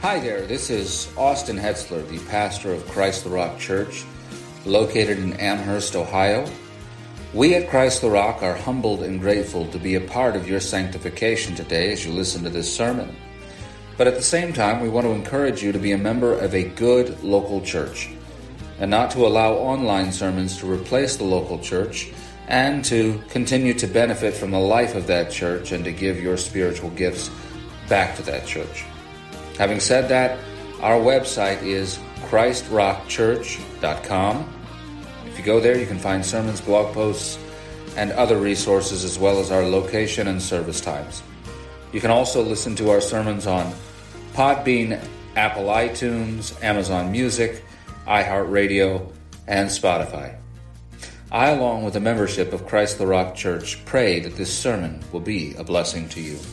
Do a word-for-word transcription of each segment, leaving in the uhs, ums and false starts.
Hi there, this is Austin Hetzler, the pastor of Christ the Rock Church, located in Amherst, Ohio. We at Christ the Rock are humbled and grateful to be a part of your sanctification today as you listen to this sermon. But at the same time, we want to encourage you to be a member of a good local church and not to allow online sermons to replace the local church, and to continue to benefit from the life of that church and to give your spiritual gifts back to that church. Having said that, our website is christ rock church dot com. If you go there, you can find sermons, blog posts, and other resources, as well as our location and service times. You can also listen to our sermons on Podbean, Apple iTunes, Amazon Music, iHeartRadio, and Spotify. I, along with the membership of Christ the Rock Church, pray that this sermon will be a blessing to you.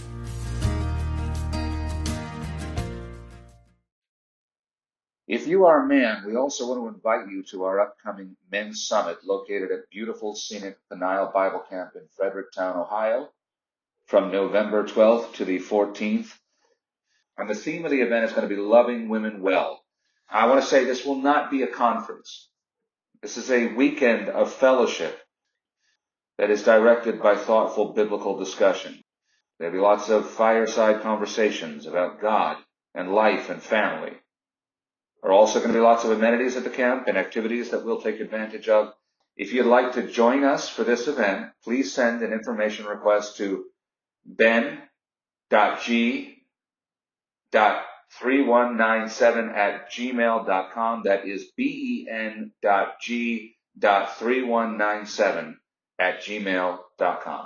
If you are a man, we also want to invite you to our upcoming Men's Summit located at beautiful, scenic Peniel Bible Camp in Fredericktown, Ohio, from November twelfth to the fourteenth. And the theme of the event is going to be Loving Women Well. I want to say this will not be a conference. This is a weekend of fellowship that is directed by thoughtful biblical discussion. There'll be lots of fireside conversations about God and life and family. There are also going to be lots of amenities at the camp and activities that we'll take advantage of. If you'd like to join us for this event, please send an information request to ben dot g dot three one nine seven at gmail dot com. That is ben dot g dot three one nine seven at gmail dot com.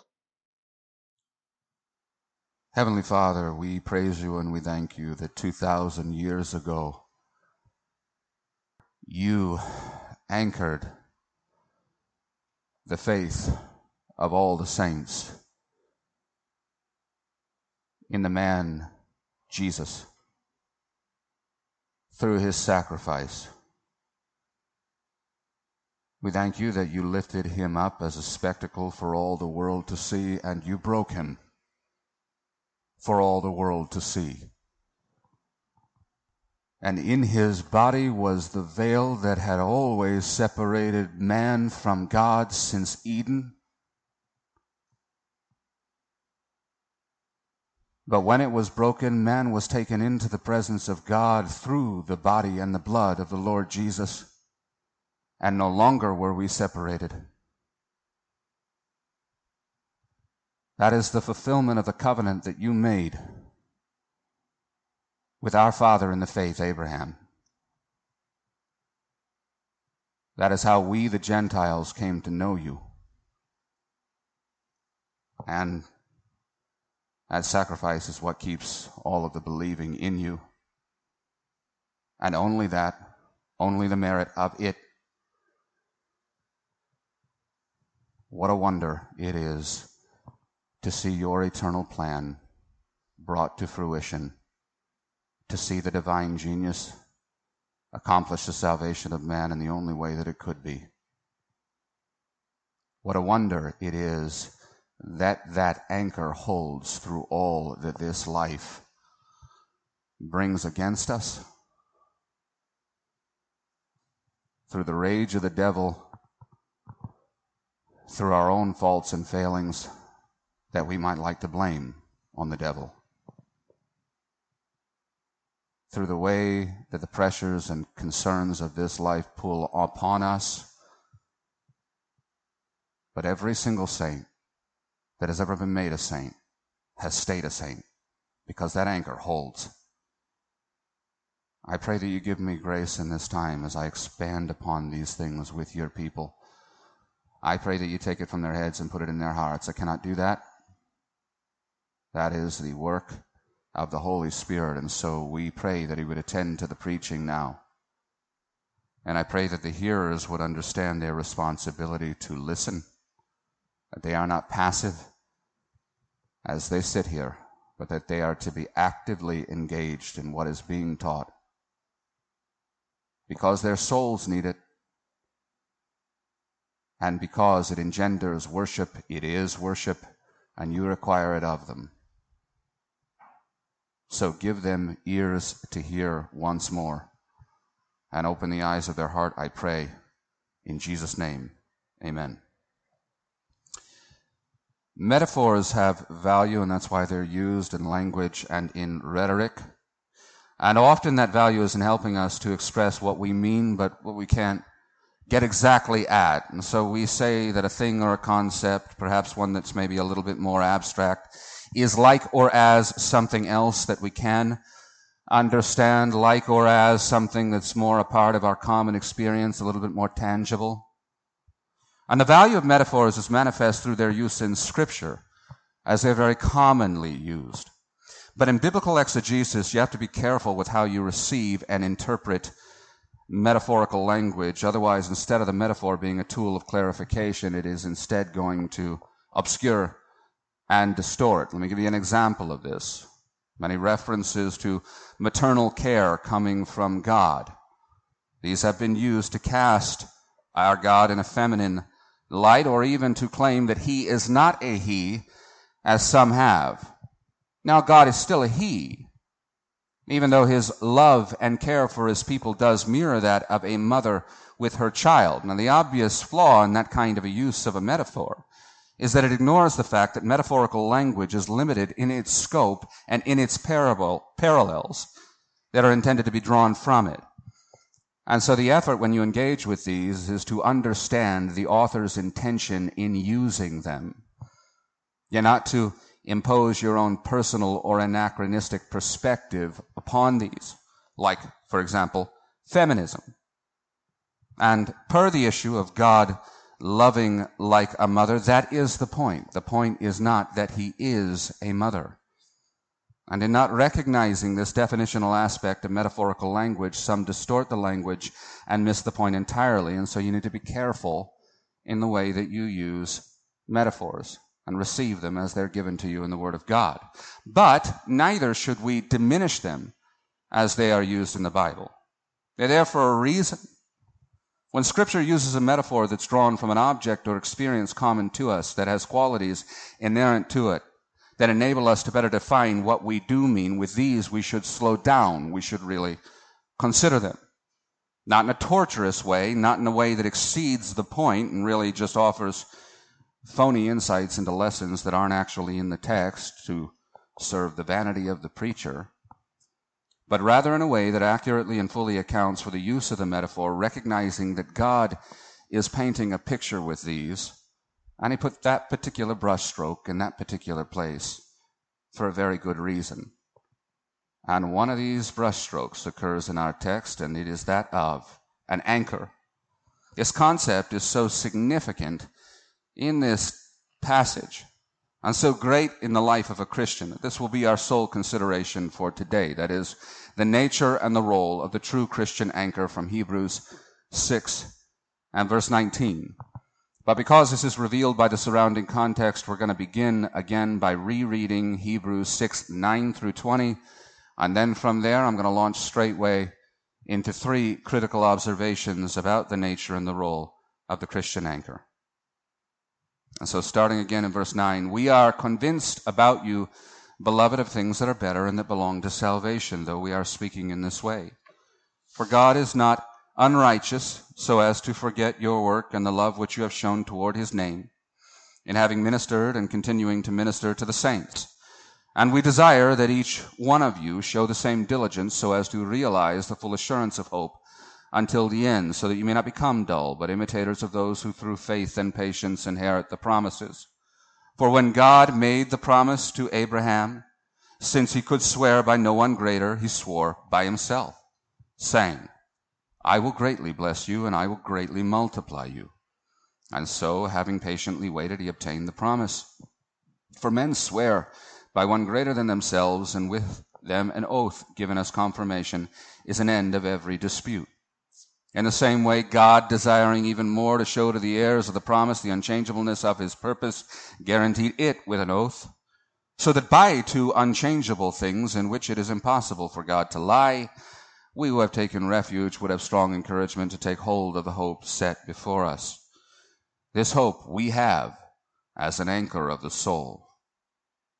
Heavenly Father, we praise you and we thank you that two thousand years ago, you anchored the faith of all the saints in the man Jesus through his sacrifice. We thank you that you lifted him up as a spectacle for all the world to see, and you broke him for all the world to see. And in his body was the veil that had always separated man from God since Eden. But when it was broken, man was taken into the presence of God through the body and the blood of the Lord Jesus. And no longer were we separated. That is the fulfillment of the covenant that you made with our father in the faith, Abraham. That is how we, the Gentiles, came to know you. And that sacrifice is what keeps all of the believing in you. And only that, only the merit of it. What a wonder it is to see your eternal plan brought to fruition, to see the divine genius accomplish the salvation of man in the only way that it could be. What a wonder it is that that anchor holds through all that this life brings against us, through the rage of the devil, through our own faults and failings that we might like to blame on the devil, through the way that the pressures and concerns of this life pull upon us. But every single saint that has ever been made a saint has stayed a saint, because that anchor holds. I pray that you give me grace in this time as I expand upon these things with your people. I pray that you take it from their heads and put it in their hearts. I cannot do that. That is the work of the Holy Spirit, and so we pray that he would attend to the preaching now. And I pray that the hearers would understand their responsibility to listen, that they are not passive as they sit here, but that they are to be actively engaged in what is being taught, because their souls need it, and because it engenders worship. It is worship, and you require it of them. So give them ears to hear once more, and open the eyes of their heart, I pray, in Jesus' name. Amen. Metaphors have value, and that's why they're used in language and in rhetoric. And often that value is in helping us to express what we mean, but what we can't get exactly at. And so we say that a thing or a concept, perhaps one that's maybe a little bit more abstract, is like or as something else that we can understand, like or as something that's more a part of our common experience, a little bit more tangible. And the value of metaphors is manifest through their use in Scripture, as they're very commonly used. But in biblical exegesis, you have to be careful with how you receive and interpret metaphorical language. Otherwise, instead of the metaphor being a tool of clarification, it is instead going to obscure and distort. Let me give you an example of this. Many references to maternal care coming from God. These have been used to cast our God in a feminine light, or even to claim that he is not a he, as some have. Now, God is still a he, even though his love and care for his people does mirror that of a mother with her child. Now, the obvious flaw in that kind of a use of a metaphor is that it ignores the fact that metaphorical language is limited in its scope and in its parable, parallels that are intended to be drawn from it. And so the effort when you engage with these is to understand the author's intention in using them. You're not to impose your own personal or anachronistic perspective upon these, like, for example, feminism. And per the issue of God loving like a mother, that is the point. The point is not that he is a mother. And in not recognizing this definitional aspect of metaphorical language, some distort the language and miss the point entirely. And so you need to be careful in the way that you use metaphors and receive them as they're given to you in the Word of God. But neither should we diminish them as they are used in the Bible. They're there for a reason. When Scripture uses a metaphor that's drawn from an object or experience common to us, that has qualities inherent to it, that enable us to better define what we do mean, with these we should slow down. We should really consider them. Not in a torturous way, not in a way that exceeds the point and really just offers phony insights into lessons that aren't actually in the text to serve the vanity of the preacher, but rather in a way that accurately and fully accounts for the use of the metaphor, recognizing that God is painting a picture with these, and he put that particular brushstroke in that particular place for a very good reason. And one of these brushstrokes occurs in our text, and it is that of an anchor. This concept is so significant in this passage, and so great in the life of a Christian, that this will be our sole consideration for today. That is, the nature and the role of the true Christian anchor from Hebrews six and verse nineteen. But because this is revealed by the surrounding context, we're going to begin again by rereading Hebrews six, nine through twenty. And then from there, I'm going to launch straightway into three critical observations about the nature and the role of the Christian anchor. And so starting again in verse nine, we are convinced about you, beloved, of things that are better and that belong to salvation, though we are speaking in this way. For God is not unrighteous, so as to forget your work and the love which you have shown toward his name, in having ministered and continuing to minister to the saints. And we desire that each one of you show the same diligence, so as to realize the full assurance of hope until the end, so that you may not become dull, but imitators of those who through faith and patience inherit the promises. For when God made the promise to Abraham, since he could swear by no one greater, he swore by himself, saying, I will greatly bless you, and I will greatly multiply you. And so, having patiently waited, he obtained the promise. For men swear by one greater than themselves, and with them an oath given as confirmation is an end of every dispute. In the same way, God, desiring even more to show to the heirs of the promise the unchangeableness of his purpose, guaranteed it with an oath, so that by two unchangeable things in which it is impossible for God to lie, we who have taken refuge would have strong encouragement to take hold of the hope set before us. This hope we have as an anchor of the soul.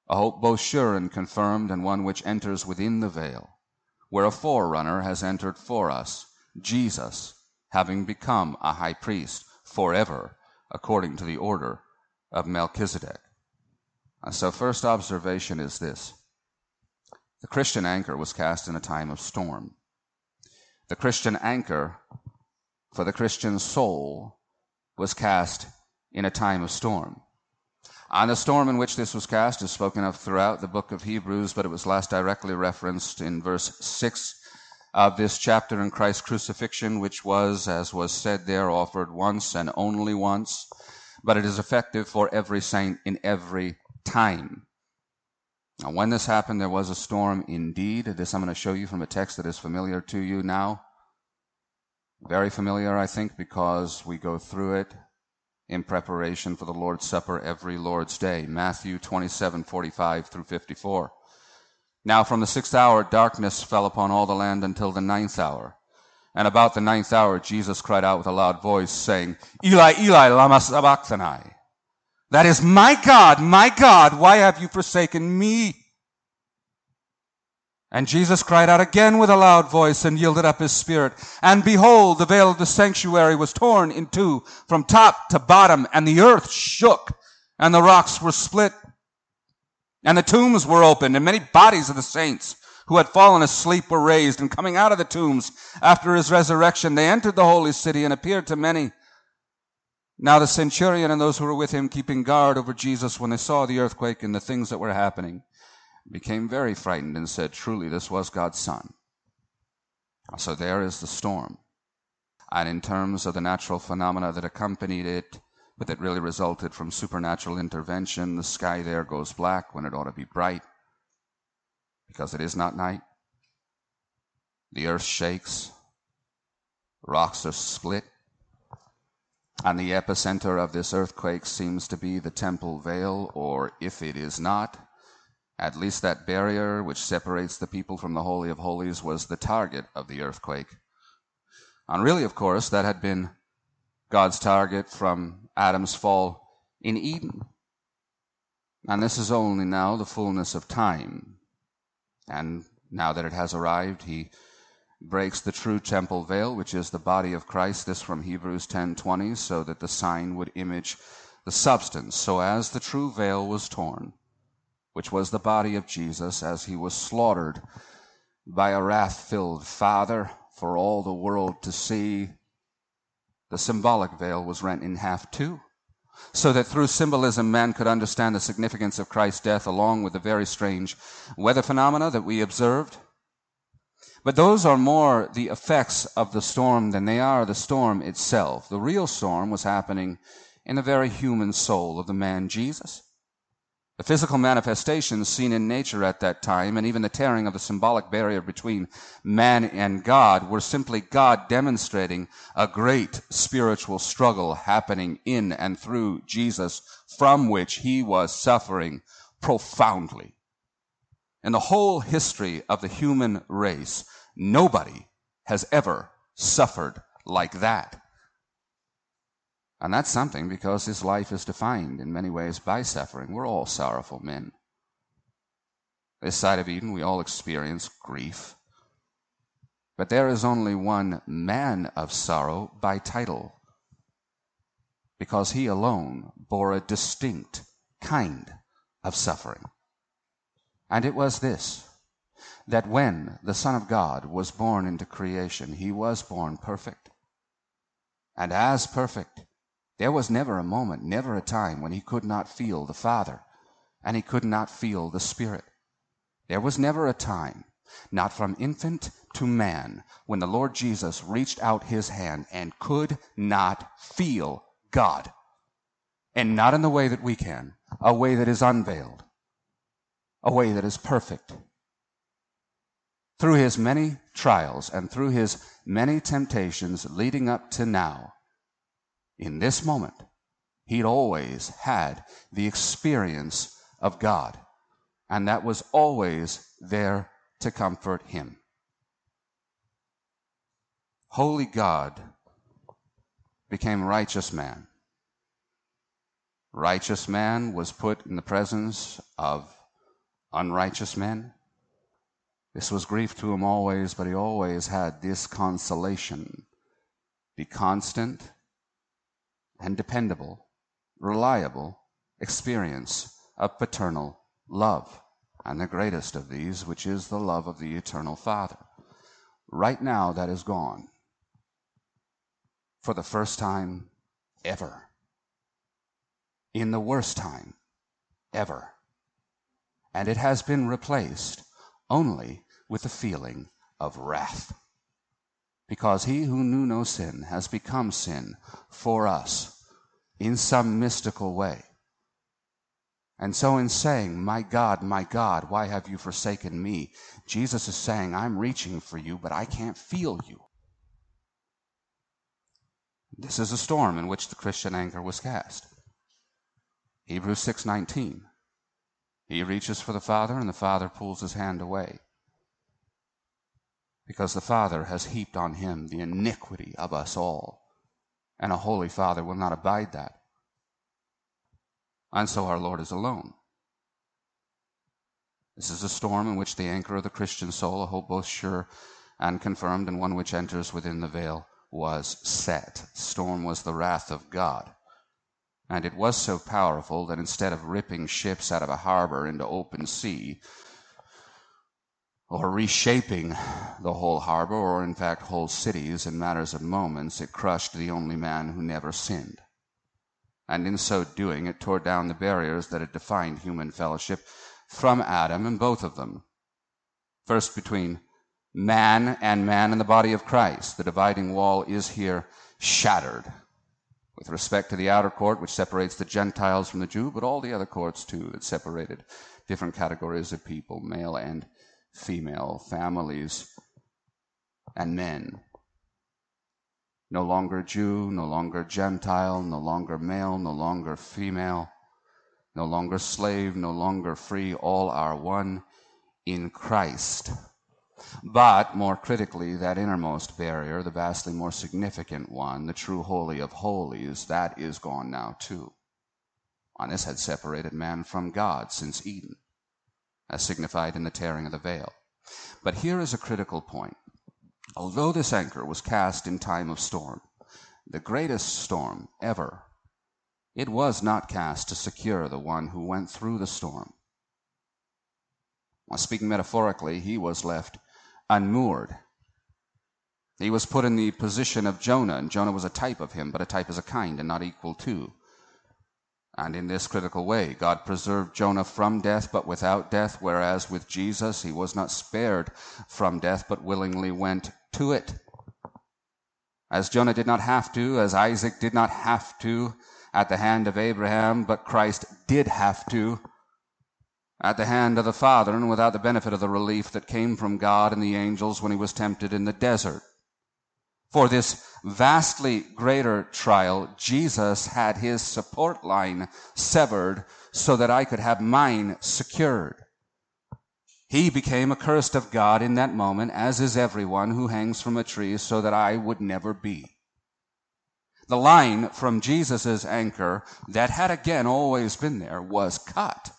a hope both sure and confirmed, and one which enters within the veil, where a forerunner has entered for us, Jesus, having become a high priest forever, according to the order of Melchizedek. And so first observation is this. The Christian anchor was cast in a time of storm. The Christian anchor for the Christian soul was cast in a time of storm. And the storm in which this was cast is spoken of throughout the book of Hebrews, but it was last directly referenced in verse six of this chapter in Christ's crucifixion, which was, as was said there, offered once and only once, but it is effective for every saint in every time. Now, when this happened, there was a storm indeed. This I'm going to show you from a text that is familiar to you now. Very familiar, I think, because we go through it in preparation for the Lord's Supper every Lord's Day. Matthew twenty-seven, forty-five through fifty-four. Now from the sixth hour darkness fell upon all the land until the ninth hour. And about the ninth hour Jesus cried out with a loud voice, saying, Eli, Eli, lama sabachthani. That is, my God, my God, why have you forsaken me? And Jesus cried out again with a loud voice and yielded up his spirit. And behold, the veil of the sanctuary was torn in two from top to bottom, and the earth shook, and the rocks were split, and the tombs were opened, and many bodies of the saints who had fallen asleep were raised. And coming out of the tombs after his resurrection, they entered the holy city and appeared to many. Now the centurion and those who were with him, keeping guard over Jesus, when they saw the earthquake and the things that were happening, became very frightened and said, truly, this was God's Son. So there is the storm. And in terms of the natural phenomena that accompanied it, but that really resulted from supernatural intervention, the sky there goes black when it ought to be bright, because it is not night. The earth shakes. Rocks are split. And the epicenter of this earthquake seems to be the temple veil, or if it is not, at least that barrier which separates the people from the Holy of Holies was the target of the earthquake. And really, of course, that had been God's target from Adam's fall in Eden. And this is only now the fullness of time. And now that it has arrived, he breaks the true temple veil, which is the body of Christ, this from Hebrews ten twenty, so that the sign would image the substance. So as the true veil was torn, which was the body of Jesus, as he was slaughtered by a wrath-filled Father for all the world to see, the symbolic veil was rent in half too, so that through symbolism man could understand the significance of Christ's death along with the very strange weather phenomena that we observed. But those are more the effects of the storm than they are the storm itself. The real storm was happening in the very human soul of the man Jesus. The physical manifestations seen in nature at that time, and even the tearing of the symbolic barrier between man and God, were simply God demonstrating a great spiritual struggle happening in and through Jesus, from which he was suffering profoundly. In the whole history of the human race, nobody has ever suffered like that. And that's something, because his life is defined in many ways by suffering. We're all sorrowful men. This side of Eden, we all experience grief. But there is only one man of sorrow by title, because he alone bore a distinct kind of suffering. And it was this, that when the Son of God was born into creation, he was born perfect. And as perfect, there was never a moment, never a time when he could not feel the Father, and he could not feel the Spirit. There was never a time, not from infant to man, when the Lord Jesus reached out his hand and could not feel God. And not in the way that we can, a way that is unveiled, a way that is perfect. Through his many trials and through his many temptations leading up to now, in this moment, he'd always had the experience of God, and that was always there to comfort him. Holy God became righteous man. Righteous man was put in the presence of unrighteous men. This was grief to him always, but he always had this consolation: the constant and dependable, reliable experience of paternal love, and the greatest of these, which is the love of the eternal Father. Right now, that is gone. For the first time ever. In the worst time ever. And it has been replaced only with the feeling of wrath. Because he who knew no sin has become sin for us in some mystical way. And so in saying, "My God, my God, why have you forsaken me?" Jesus is saying, I'm reaching for you, but I can't feel you. This is a storm in which the Christian anchor was cast. Hebrews six nineteen. He reaches for the Father, and the Father pulls his hand away. Because the Father has heaped on him the iniquity of us all. And a holy Father will not abide that. And so our Lord is alone. This is a storm in which the anchor of the Christian soul, a hope both sure and confirmed, and one which enters within the veil, was set. Storm was the wrath of God. And it was so powerful that instead of ripping ships out of a harbor into open sea, or reshaping the whole harbor, or in fact whole cities in matters of moments, it crushed the only man who never sinned. And in so doing, it tore down the barriers that had defined human fellowship from Adam and both of them. First between man and man in the body of Christ. The dividing wall is here shattered with respect to the outer court, which separates the Gentiles from the Jew, but all the other courts too that separated different categories of people, male and female, families and men. No longer Jew, no longer Gentile, no longer male, no longer female, no longer slave, no longer free, all are one in Christ. But, more critically, that innermost barrier, the vastly more significant one, the true holy of holies, that is gone now too. And this had separated man from God since Eden, as signified in the tearing of the veil. But here is a critical point. Although this anchor was cast in time of storm, the greatest storm ever, it was not cast to secure the one who went through the storm. Well, speaking metaphorically, he was left unmoored. He was put in the position of Jonah, and Jonah was a type of him, but a type as a kind and not equal to. And in this critical way, God preserved Jonah from death, but without death, whereas with Jesus, he was not spared from death, but willingly went to it. As Jonah did not have to, as Isaac did not have to at the hand of Abraham, but Christ did have to at the hand of the Father, and without the benefit of the relief that came from God and the angels when he was tempted in the desert. For this vastly greater trial, Jesus had his support line severed so that I could have mine secured. He became accursed of God in that moment, as is everyone who hangs from a tree, so that I would never be. The line from Jesus' anchor that had again always been there was cut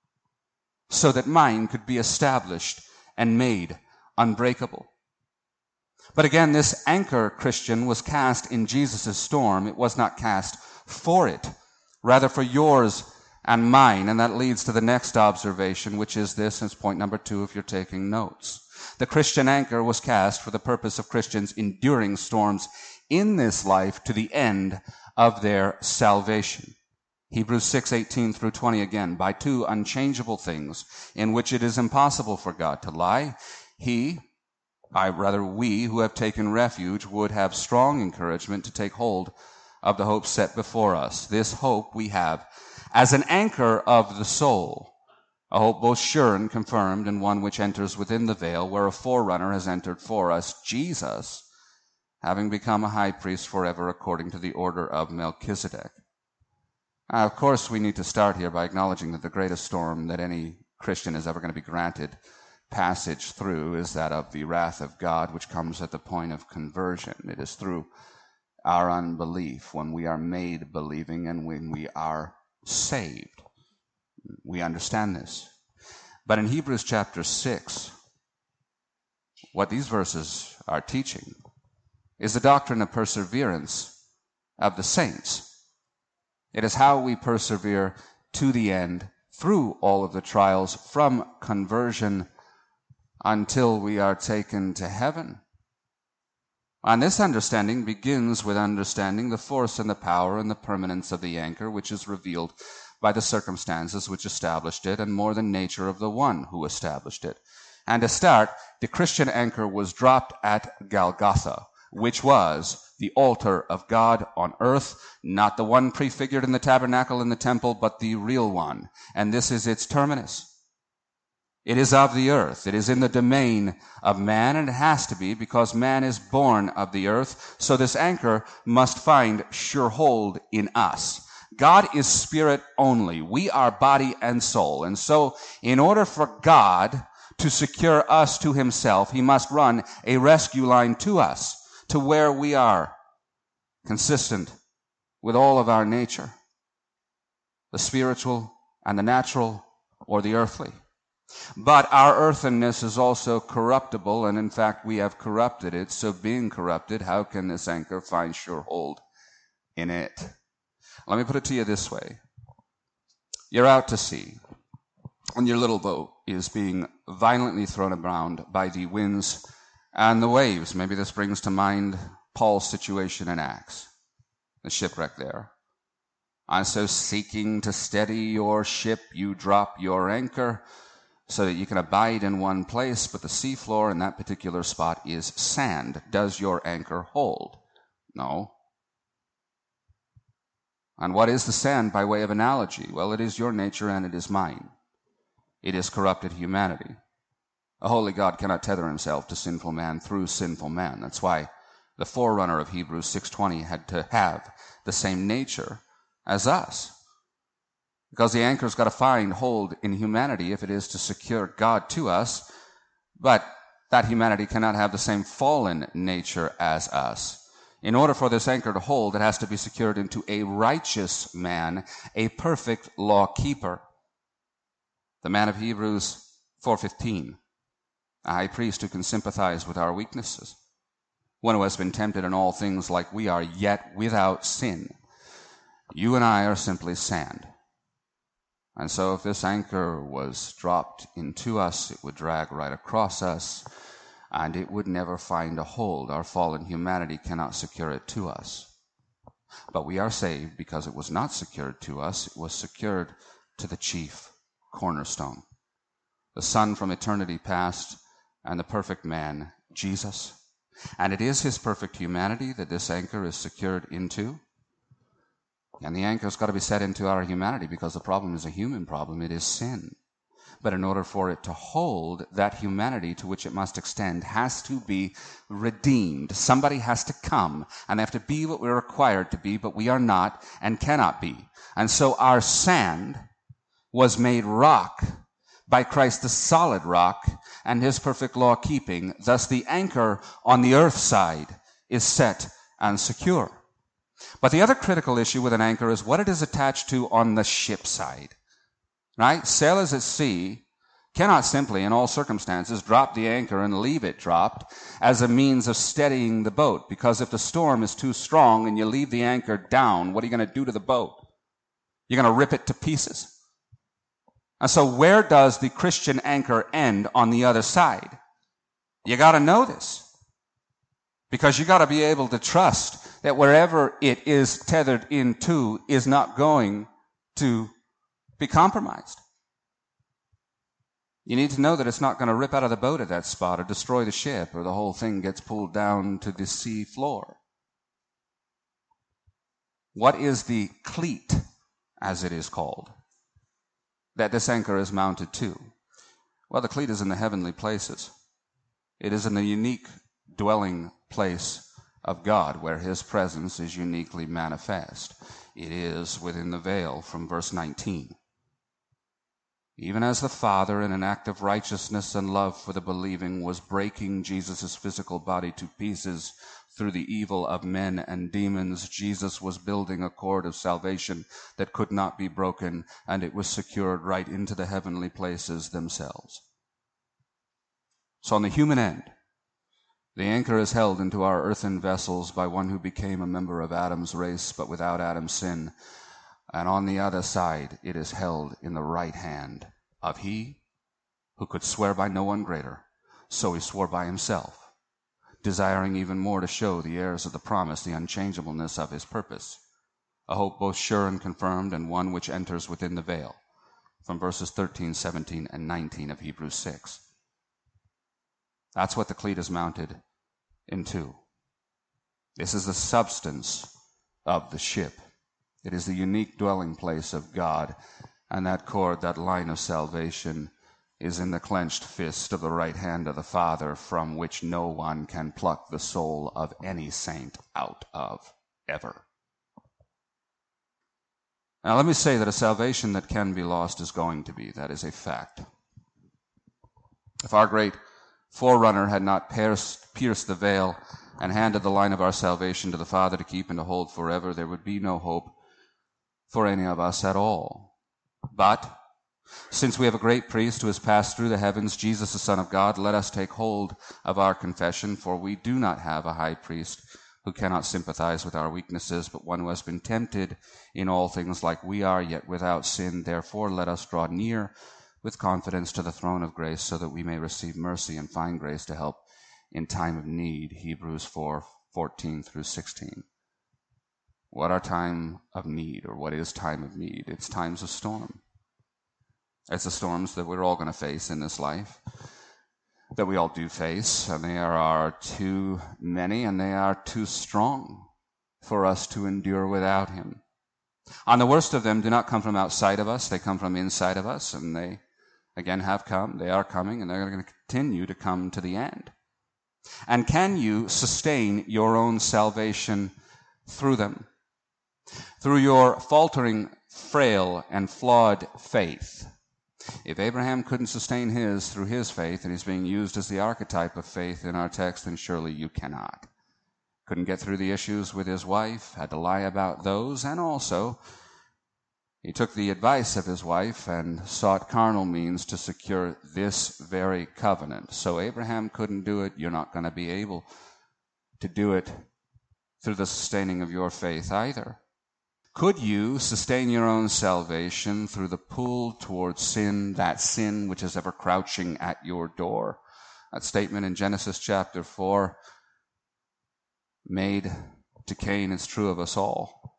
so that mine could be established and made unbreakable. But again, this anchor, Christian, was cast in Jesus' storm. It was not cast for it, rather for yours and mine. And that leads to the next observation, which is this, and it's point number two if you're taking notes. The Christian anchor was cast for the purpose of Christians enduring storms in this life to the end of their salvation. Hebrews six eighteen through twenty again, by two unchangeable things in which it is impossible for God to lie, he, I rather we who have taken refuge would have strong encouragement to take hold of the hope set before us. This hope we have as an anchor of the soul, a hope both sure and confirmed, and one which enters within the veil, where a forerunner has entered for us, Jesus, having become a high priest forever according to the order of Melchizedek. Now, of course, we need to start here by acknowledging that the greatest storm that any Christian is ever going to be granted passage through is that of the wrath of God, which comes at the point of conversion. It is through our unbelief when we are made believing and when we are saved. We understand this. But in Hebrews chapter six, what these verses are teaching is the doctrine of perseverance of the saints. It is how we persevere to the end through all of the trials from conversion until we are taken to heaven. And this understanding begins with understanding the force and the power and the permanence of the anchor, which is revealed by the circumstances which established it, and more the nature of the one who established it. And to start, the Christian anchor was dropped at Golgotha, which was the altar of God on earth, not the one prefigured in the tabernacle in the temple, but the real one. And this is its terminus. It is of the earth. It is in the domain of man, and it has to be because man is born of the earth. So this anchor must find sure hold in us. God is spirit only. We are body and soul. And so in order for God to secure us to himself, he must run a rescue line to us, to where we are, consistent with all of our nature, the spiritual and the natural or the earthly. But our earthenness is also corruptible, and in fact we have corrupted it. So being corrupted, how can this anchor find sure hold in it? Let me put it to you this way. You're out to sea, and your little boat is being violently thrown around by the winds and the waves. Maybe this brings to mind Paul's situation in Acts, the shipwreck there. And so seeking to steady your ship, you drop your anchor so that you can abide in one place, but the seafloor in that particular spot is sand. Does your anchor hold? No. And what is the sand by way of analogy? Well, it is your nature and it is mine. It is corrupted humanity. A holy God cannot tether himself to sinful man through sinful man. That's why the forerunner of Hebrews six twenty had to have the same nature as us. Because the anchor's got to find hold in humanity if it is to secure God to us. But that humanity cannot have the same fallen nature as us. In order for this anchor to hold, it has to be secured into a righteous man, a perfect law keeper. The man of Hebrews four fifteen, a high priest who can sympathize with our weaknesses, one who has been tempted in all things like we are, yet without sin. You and I are simply sand. And so if this anchor was dropped into us, it would drag right across us, and it would never find a hold. Our fallen humanity cannot secure it to us. But we are saved because it was not secured to us. It was secured to the chief cornerstone, the Son from eternity past, and the perfect man, Jesus. And it is his perfect humanity that this anchor is secured into. And the anchor's got to be set into our humanity because the problem is a human problem. It is sin. But in order for it to hold, that humanity to which it must extend has to be redeemed. Somebody has to come, and they have to be what we're required to be, but we are not and cannot be. And so our sand was made rock by Christ the solid rock and his perfect law keeping. Thus the anchor on the earth side is set and secure. But the other critical issue with an anchor is what it is attached to on the ship side. Right? Sailors at sea cannot simply, in all circumstances, drop the anchor and leave it dropped as a means of steadying the boat. Because if the storm is too strong and you leave the anchor down, what are you going to do to the boat? You're going to rip it to pieces. And so where does the Christian anchor end on the other side? You got to know this. Because you got to be able to trust that wherever it is tethered into is not going to be compromised. You need to know that it's not going to rip out of the boat at that spot or destroy the ship or the whole thing gets pulled down to the sea floor. What is the cleat, as it is called, that this anchor is mounted to? Well, the cleat is in the heavenly places. It is in the unique dwelling place of God where his presence is uniquely manifest. It is within the veil from verse nineteen. Even as the Father, in an act of righteousness and love for the believing, was breaking Jesus' physical body to pieces through the evil of men and demons. Jesus was building a cord of salvation that could not be broken, and it was secured right into the heavenly places themselves. So on the human end, the anchor is held into our earthen vessels by one who became a member of Adam's race, but without Adam's sin. And on the other side, it is held in the right hand of he who could swear by no one greater. So he swore by himself, desiring even more to show the heirs of the promise the unchangeableness of his purpose, a hope both sure and confirmed, and one which enters within the veil, from verses thirteen, seventeen, and nineteen of Hebrews six. That's what the cleat is mounted into. This is the substance of the ship. It is the unique dwelling place of God, and that cord, that line of salvation, is in the clenched fist of the right hand of the Father, from which no one can pluck the soul of any saint out of, ever. Now let me say that a salvation that can be lost is going to be. That is a fact. If our great forerunner had not pierced, pierced the veil and handed the line of our salvation to the Father to keep and to hold forever, there would be no hope for any of us at all. But since we have a great priest who has passed through the heavens, Jesus the Son of God, let us take hold of our confession, for we do not have a high priest who cannot sympathize with our weaknesses, but one who has been tempted in all things like we are, yet without sin. Therefore let us draw near with confidence to the throne of grace, so that we may receive mercy and find grace to help in time of need. Hebrews four, fourteen through sixteen. What are time of need, or what is time of need? It's times of storm. It's the storms that we're all going to face in this life, that we all do face, and they are too many and they are too strong for us to endure without him. And the worst of them do not come from outside of us, they come from inside of us, and they again have come, they are coming, and they're going to continue to come to the end. And can you sustain your own salvation through them? Through your faltering, frail, and flawed faith? If Abraham couldn't sustain his through his faith, and he's being used as the archetype of faith in our text, then surely you cannot. Couldn't get through the issues with his wife, had to lie about those, and also he took the advice of his wife and sought carnal means to secure this very covenant. So Abraham couldn't do it. You're not going to be able to do it through the sustaining of your faith either. Could you sustain your own salvation through the pull towards sin, that sin which is ever crouching at your door? That statement in Genesis chapter four, made to Cain, is true of us all.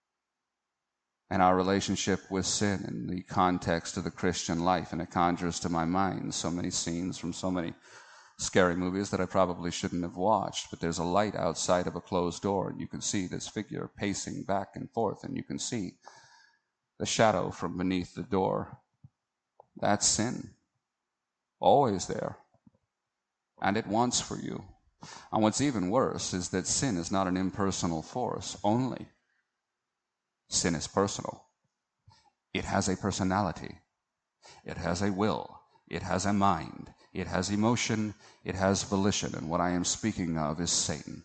And our relationship with sin in the context of the Christian life, and it conjures to my mind so many scenes from so many scary movies that I probably shouldn't have watched, but there's a light outside of a closed door, and you can see this figure pacing back and forth, and you can see the shadow from beneath the door. That's sin. Always there. And it wants for you. And what's even worse is that sin is not an impersonal force only. Sin is personal. It has a personality. It has a will. It has a mind. It has emotion, it has volition, and what I am speaking of is Satan,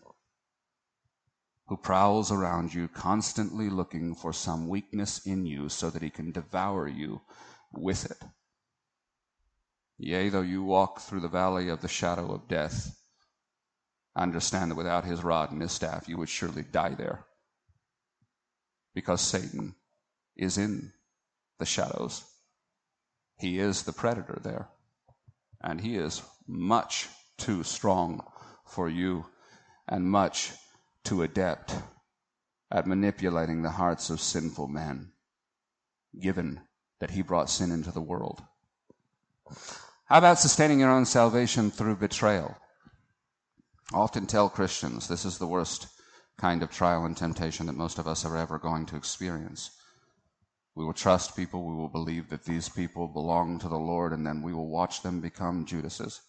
who prowls around you constantly looking for some weakness in you so that he can devour you with it. Yea, though you walk through the valley of the shadow of death, understand that without his rod and his staff you would surely die there, because Satan is in the shadows. He is the predator there. And he is much too strong for you, and much too adept at manipulating the hearts of sinful men, given that he brought sin into the world. How about sustaining your own salvation through betrayal? I often tell Christians this is the worst kind of trial and temptation that most of us are ever going to experience. We will trust people, we will believe that these people belong to the Lord, and then we will watch them become Judases.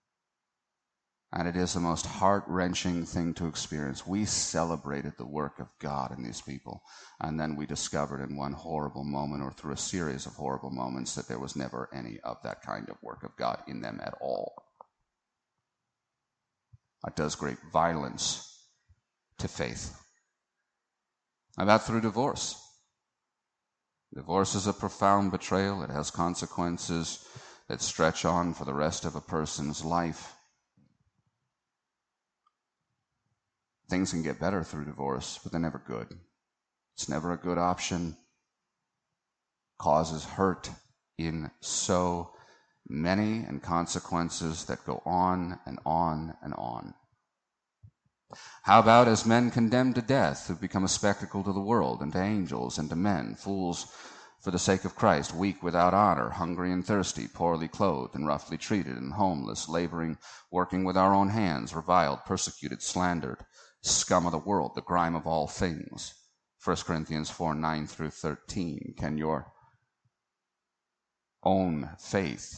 And it is the most heart-wrenching thing to experience. We celebrated the work of God in these people, and then we discovered in one horrible moment, or through a series of horrible moments, that there was never any of that kind of work of God in them at all. It does great violence to faith. How about through divorce? Divorce is a profound betrayal. It has consequences that stretch on for the rest of a person's life. Things can get better through divorce, but they're never good. It's never a good option. Causes hurt in so many and consequences that go on and on and on. How about as men condemned to death who become a spectacle to the world and to angels and to men, fools for the sake of Christ, weak without honor, hungry and thirsty, poorly clothed and roughly treated and homeless, laboring, working with our own hands, reviled, persecuted, slandered, scum of the world, the grime of all things. First Corinthians four, nine through thirteen. Can your own faith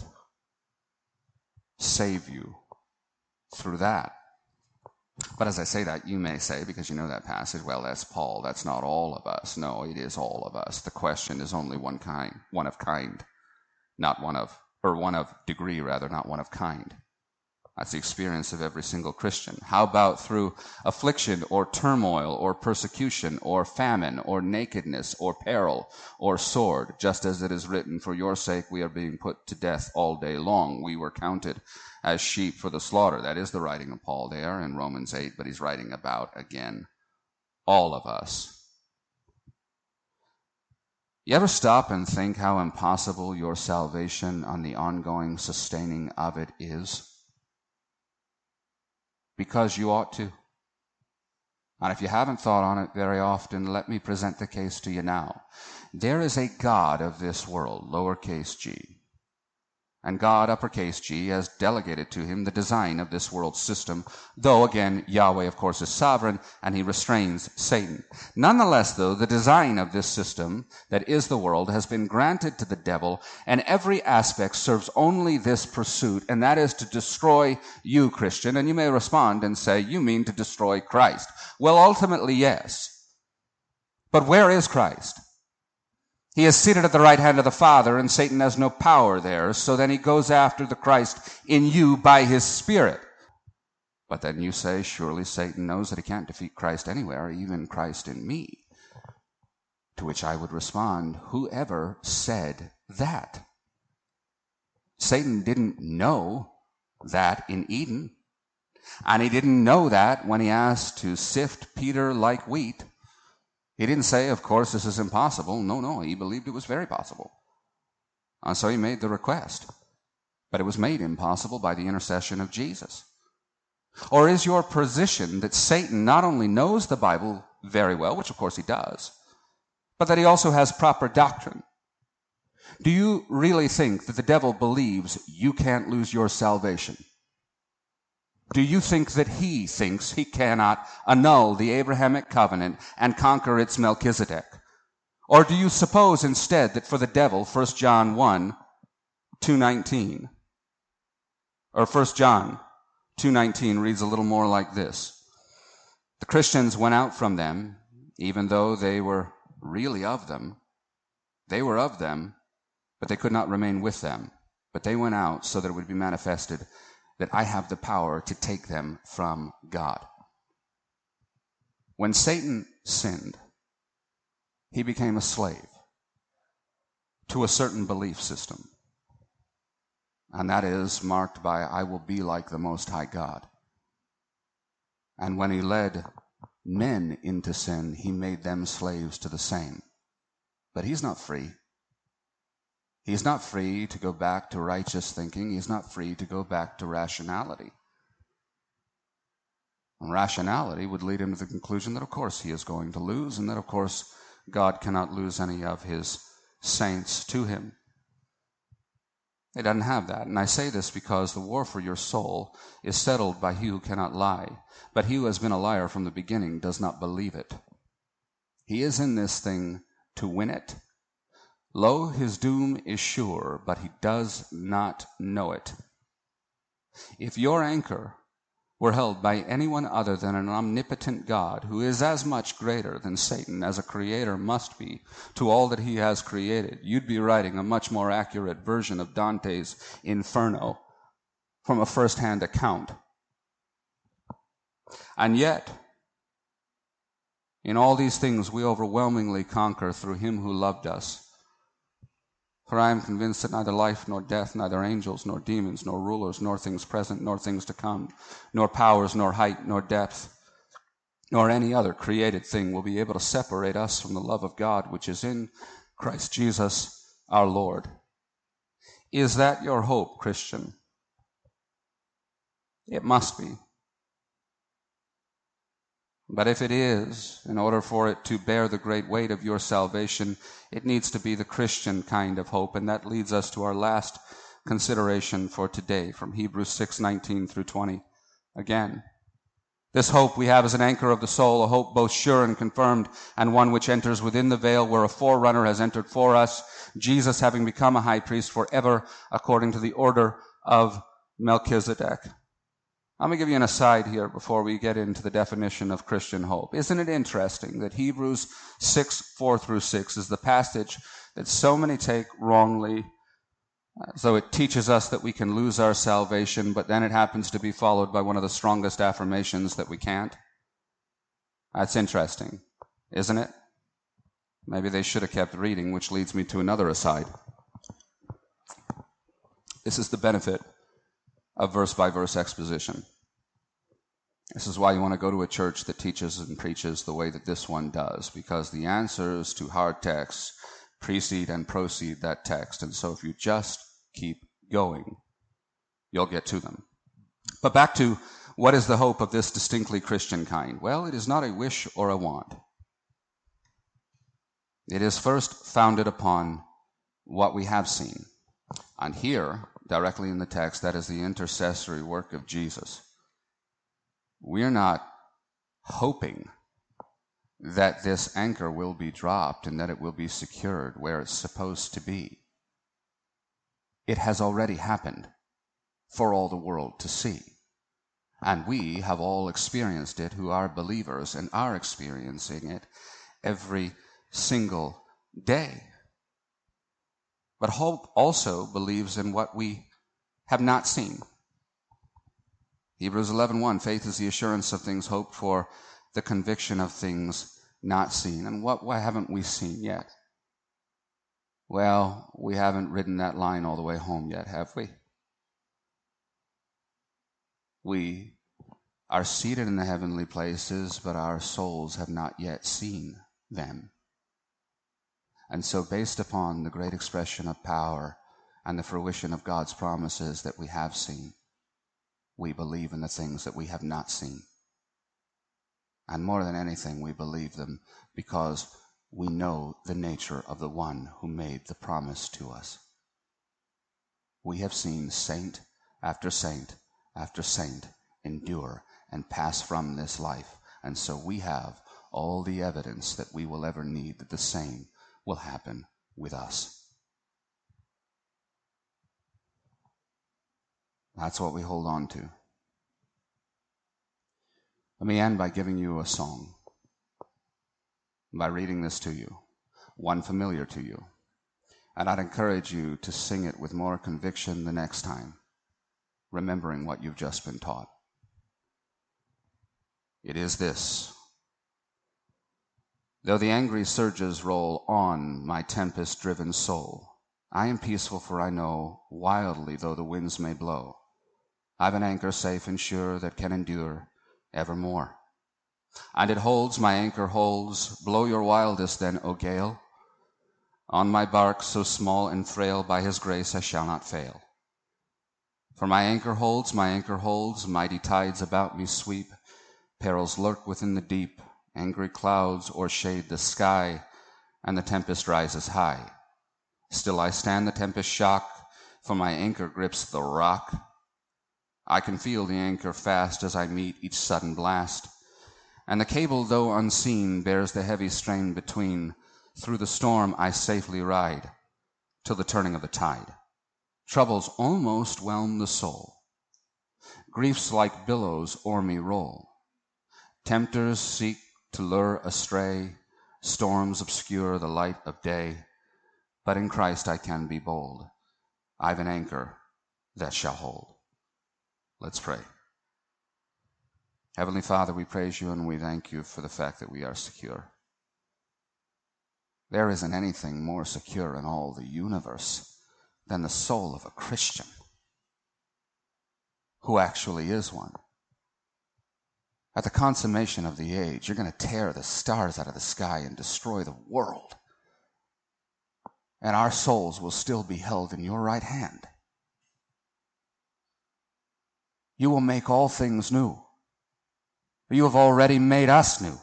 save you through that? But as I say that, you may say, because you know that passage, well, that's Paul. That's not all of us. No, it is all of us. The question is only one kind, one of kind, not one of, or one of degree rather, not one of kind. That's the experience of every single Christian. How about through affliction or turmoil or persecution or famine or nakedness or peril or sword, just as it is written, for your sake we are being put to death all day long. We were counted as sheep for the slaughter. That is the writing of Paul there in Romans eight, but he's writing about, again, all of us. You ever stop and think how impossible your salvation on the ongoing sustaining of it is? Because you ought to. And if you haven't thought on it very often, let me present the case to you now. There is a God of this world, lowercase g. And God, uppercase G, has delegated to him the design of this world system, though, again, Yahweh, of course, is sovereign, and he restrains Satan. Nonetheless, though, the design of this system that is the world has been granted to the devil, and every aspect serves only this pursuit, and that is to destroy you, Christian. And you may respond and say, you mean to destroy Christ. Well, ultimately, yes. But where is Christ? He is seated at the right hand of the Father, and Satan has no power there. So then he goes after the Christ in you by his Spirit. But then you say, surely Satan knows that he can't defeat Christ anywhere, even Christ in me. To which I would respond, whoever said that? Satan didn't know that in Eden. And he didn't know that when he asked to sift Peter like wheat. He didn't say, of course, this is impossible. No, no, he believed it was very possible. And so he made the request. But it was made impossible by the intercession of Jesus. Or is your position that Satan not only knows the Bible very well, which of course he does, but that he also has proper doctrine? Do you really think that the devil believes you can't lose your salvation? Do you think that he thinks he cannot annul the Abrahamic covenant and conquer its Melchizedek? Or do you suppose instead that for the devil, First John one, two nineteen, or First John two nineteen reads a little more like this. The Christians went out from them, even though they were really of them. They were of them, but they could not remain with them. But they went out so that it would be manifested that I have the power to take them from God. When Satan sinned, he became a slave to a certain belief system. And that is marked by, I will be like the Most High God. And when he led men into sin, he made them slaves to the same. But he's not free. He's not free to go back to righteous thinking. He's not free to go back to rationality. And rationality would lead him to the conclusion that, of course, he is going to lose, and that, of course, God cannot lose any of his saints to him. He doesn't have that. And I say this because the war for your soul is settled by he who cannot lie. But he who has been a liar from the beginning does not believe it. He is in this thing to win it. Lo, his doom is sure, but he does not know it. If your anchor were held by anyone other than an omnipotent God, who is as much greater than Satan as a creator must be to all that he has created, you'd be writing a much more accurate version of Dante's Inferno from a first-hand account. And yet, In all these things we overwhelmingly conquer through him who loved us. For I am convinced that neither life nor death, neither angels nor demons, nor rulers, nor things present, nor things to come, nor powers, nor height, nor depth, nor any other created thing will be able to separate us from the love of God which is in Christ Jesus our Lord. Is that your hope, Christian? It must be. But if it is, in order for it to bear the great weight of your salvation, it needs to be the Christian kind of hope, and that leads us to our last consideration for today, from Hebrews six nineteen through twenty. Again, this hope we have as an anchor of the soul, a hope both sure and confirmed, and one which enters within the veil where a forerunner has entered for us, Jesus having become a high priest forever according to the order of Melchizedek. I'm going to give you an aside here before we get into the definition of Christian hope. Isn't it interesting that Hebrews six, four through six is the passage that so many take wrongly, so it teaches us that we can lose our salvation, but then it happens to be followed by one of the strongest affirmations that we can't? That's interesting, isn't it? Maybe they should have kept reading, which leads me to another aside. This is the benefit of verse-by-verse exposition. This is why you want to go to a church that teaches and preaches the way that this one does, because the answers to hard texts precede and proceed that text. And so if you just keep going, you'll get to them. But back to what is the hope of this distinctly Christian kind? Well, it is not a wish or a want. It is first founded upon what we have seen. And here, directly in the text, that is the intercessory work of Jesus. We're not hoping that this anchor will be dropped and that it will be secured where it's supposed to be. It has already happened for all the world to see. And we have all experienced it who are believers and are experiencing it every single day. But hope also believes in what we have not seen. Hebrews eleven one, faith is the assurance of things hoped for, the conviction of things not seen. And what why haven't we seen yet? Well, we haven't ridden that line all the way home yet, have we? We are seated in the heavenly places, but our souls have not yet seen them. And so based upon the great expression of power and the fruition of God's promises that we have seen, we believe in the things that we have not seen. And more than anything, we believe them because we know the nature of the one who made the promise to us. We have seen saint after saint after saint endure and pass from this life. And so we have all the evidence that we will ever need that the same will happen with us. That's what we hold on to. Let me end by giving you a song, by reading this to you, one familiar to you. And I'd encourage you to sing it with more conviction the next time, remembering what you've just been taught. It is this: though the angry surges roll on my tempest-driven soul, I am peaceful, for I know, wildly though the winds may blow, I've an anchor safe and sure that can endure evermore. And it holds, my anchor holds, blow your wildest then, O gale. On my bark so small and frail, by his grace I shall not fail. For my anchor holds, my anchor holds, mighty tides about me sweep, perils lurk within the deep, angry clouds o'ershade the sky, and the tempest rises high. Still I stand the tempest shock, for my anchor grips the rock. I can feel the anchor fast as I meet each sudden blast, and the cable, though unseen, bears the heavy strain between. Through the storm I safely ride, till the turning of the tide. Troubles almost whelm the soul. Griefs like billows o'er me roll. Tempters seek to lure astray. Storms obscure the light of day. But in Christ I can be bold. I've an anchor that shall hold. Let's pray. Heavenly Father, we praise you and we thank you for the fact that we are secure. There isn't anything more secure in all the universe than the soul of a Christian who actually is one. At the consummation of the age, you're going to tear the stars out of the sky and destroy the world. And our souls will still be held in your right hand. You will make all things new. You have already made us new.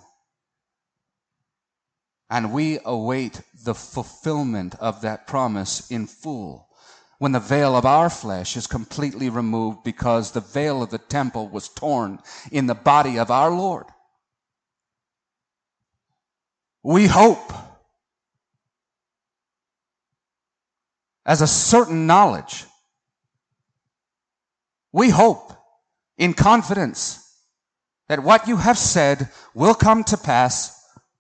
And we await the fulfillment of that promise in full, when the veil of our flesh is completely removed, because the veil of the temple was torn in the body of our Lord. We hope, as a certain knowledge, we hope in confidence that what you have said will come to pass,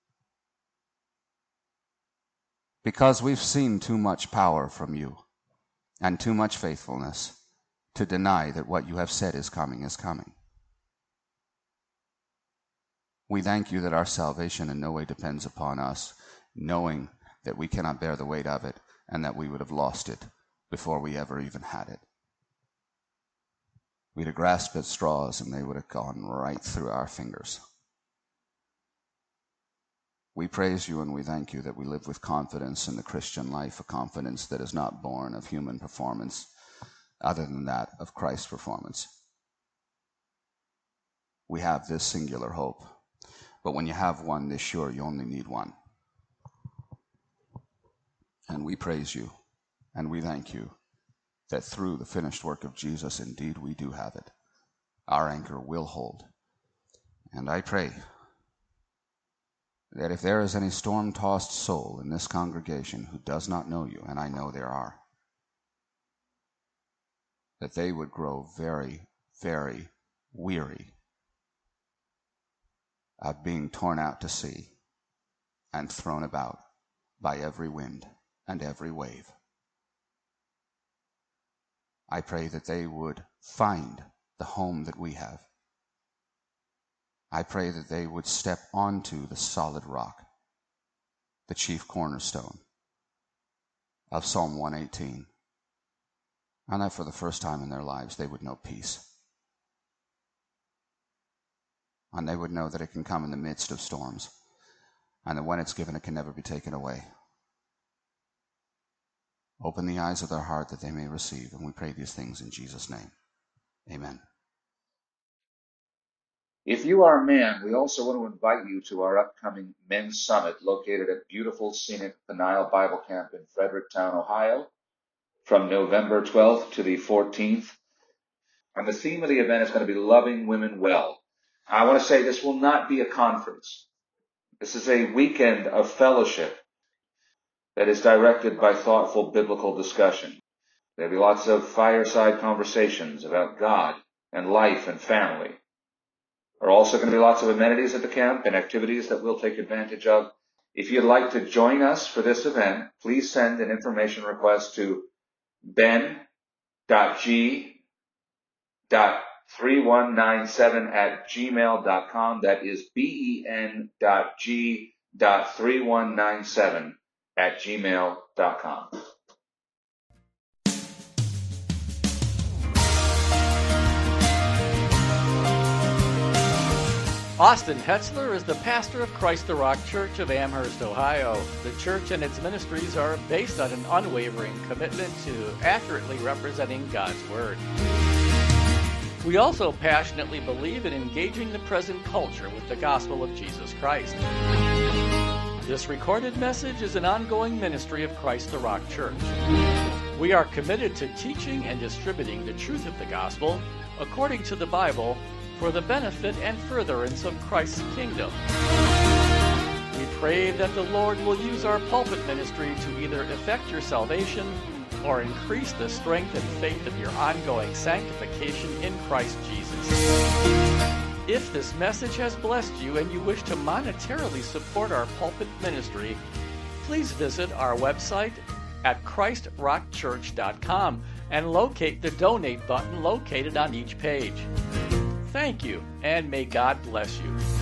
because we've seen too much power from you and too much faithfulness to deny that what you have said is coming is coming. We thank you that our salvation in no way depends upon us, knowing that we cannot bear the weight of it and that we would have lost it before we ever even had it. We'd have grasped at straws and they would have gone right through our fingers. We praise you and we thank you that we live with confidence in the Christian life, a confidence that is not born of human performance, other than that of Christ's performance. We have this singular hope, but when you have one this sure, you only need one. And we praise you and we thank you that through the finished work of Jesus, indeed we do have it. Our anchor will hold. And I pray that if there is any storm-tossed soul in this congregation who does not know you, and I know there are, that they would grow very, very weary of being torn out to sea and thrown about by every wind and every wave. I pray that they would find the home that we have. I pray that they would step onto the solid rock, the chief cornerstone of Psalm one eighteen, and that for the first time in their lives they would know peace. And they would know that it can come in the midst of storms, and that when it's given it can never be taken away. Open the eyes of their heart that they may receive, and we pray these things in Jesus' name. Amen. If you are a man, we also want to invite you to our upcoming Men's Summit located at beautiful, scenic Peniel Bible Camp in Fredericktown, Ohio, from November twelfth to the fourteenth. And the theme of the event is going to be Loving Women Well. I want to say this will not be a conference. This is a weekend of fellowship that is directed by thoughtful biblical discussion. There'll be lots of fireside conversations about God and life and family. There are also going to be lots of amenities at the camp and activities that we'll take advantage of. If you'd like to join us for this event, please send an information request to ben dot g dot three one nine seven at gmail dot com. That is ben dot g dot three one nine seven at gmail dot com. Austin Hetzler is the pastor of Christ the Rock Church of Amherst, Ohio. The church and its ministries are based on an unwavering commitment to accurately representing God's Word. We also passionately believe in engaging the present culture with the gospel of Jesus Christ. This recorded message is an ongoing ministry of Christ the Rock Church. We are committed to teaching and distributing the truth of the gospel according to the Bible for the benefit and furtherance of Christ's kingdom. We pray that the Lord will use our pulpit ministry to either effect your salvation or increase the strength and faith of your ongoing sanctification in Christ Jesus. If this message has blessed you and you wish to monetarily support our pulpit ministry, please visit our website at christ rock church dot com and locate the donate button located on each page. thank you, and may God bless you.